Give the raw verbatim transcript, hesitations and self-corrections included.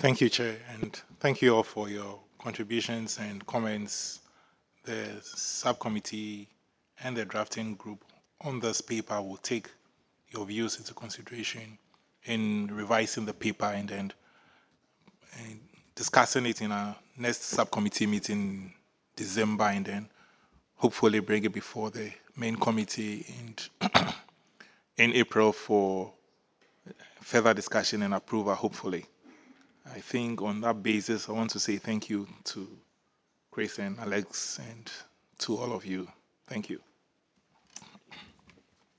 Thank you, Chair, and thank you all for your contributions and comments. The subcommittee and the drafting group on this paper will take your views into consideration in revising the paper and then and discussing it in our next subcommittee meeting in December, and then hopefully bring it before the main committee in, in April for further discussion and approval, hopefully. I think on that basis, I want to say thank you to Chris and Alex and to all of you. Thank you.